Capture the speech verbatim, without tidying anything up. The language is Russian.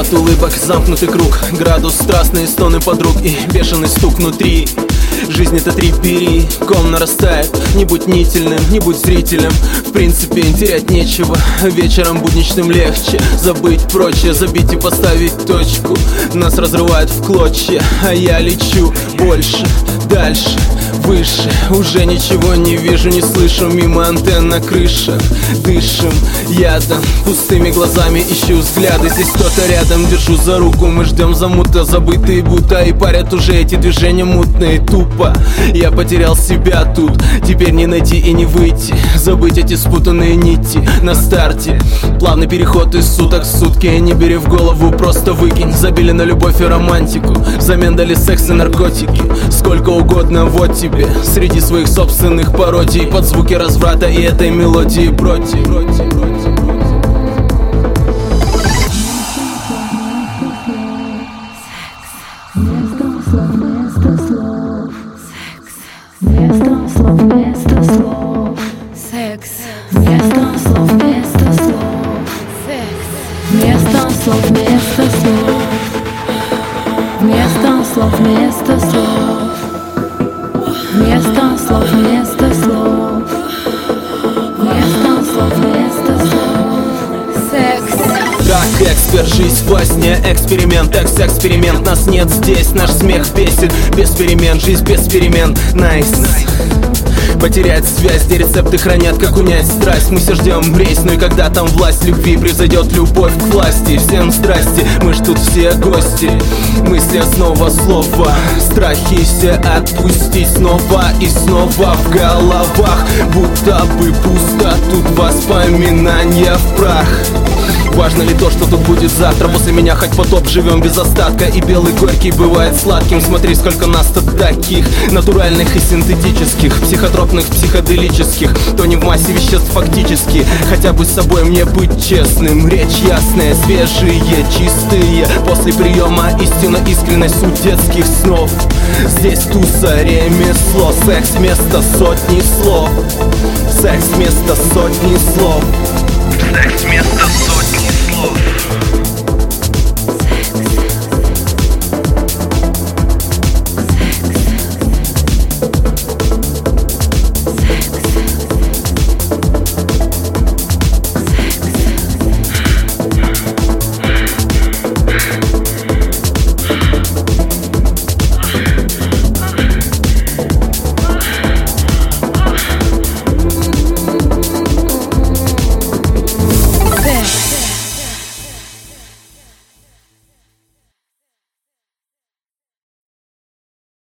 от улыбок замкнутый круг, градус, страстные стоны подруг и бешеный стук внутри. Жизнь это трипери, ком нарастает. Не будь нительным, не будь зрителем. В принципе, терять нечего. Вечером будничным легче забыть прочее, забить и поставить точку. Нас разрывает в клочья, а я лечу больше, дальше, выше. Уже ничего не вижу, не слышу. Мимо антенн на крышах дышим ядом, пустыми глазами ищу взгляды. Здесь кто-то рядом, держу за руку. Мы ждем замута, забытые будто. И парят уже эти движения мутные. Тупо, я потерял себя тут. Теперь не найти и не выйти. Забыть эти спутанные нити на старте. Плавный переход из суток в сутки. Не бери в голову, просто выкинь. Забили на любовь и романтику, взамен дали секс и наркотики. Сколько угодно, вот тебе. Среди своих собственных пародий, под звуки разврата и этой мелодии броди. Вместо слов, вместо слов, секс. Вместо слов, вместо слов, секс. Вместо слов, вместо слов, вместо слов, вместо слов, вместо слов, вместо слов, вместо слов, вместо слов, секс. Как эксперт, жизнь во сне, эксперимент, экс-эксперимент. Нас нет здесь, наш смех бесит. Без перемен, жизнь без перемен, найс nice. Потерять связь, где рецепты хранят, как унять страсть. Мы все ждем рейс, но и когда там власть любви, произойдет любовь к власти. Всем здрасте, мы ж тут все гости. Мысли снова слова, страхи все отпустить снова и снова в головах. Будто бы пусто, тут воспоминания в прах. Важно ли то, что тут будет завтра? После меня хоть потоп, живем без остатка. И белый горький бывает сладким. Смотри, сколько нас тут таких, натуральных и синтетических, психотропных, психоделических. То не в массе веществ фактически. Хотя бы с собой мне быть честным. Речь ясная, свежие, чистые. После приема истина, искренность, суть детских снов. Здесь туса, ремесло. Секс вместо сотни слов. Секс вместо сотни слов. Секс вместо сотни.